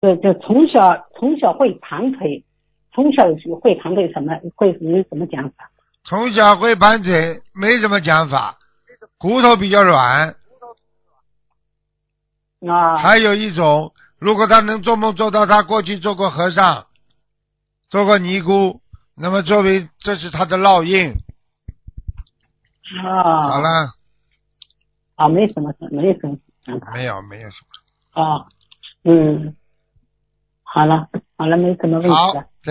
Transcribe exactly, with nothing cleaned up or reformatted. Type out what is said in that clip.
对，就从小从小会盘腿，从小会盘腿什么会有什么讲法？ 从小会盘腿，没什么讲法，骨头比较软。 啊， 还有一种，如果他能做梦做到他过去做过和尚，做过尼姑，那么作为这是他的烙印。 啊， 好了。 啊，没什么，没有什么想法。 没有，没有什么。 啊，嗯，好了，好了，没什么问题了。 好。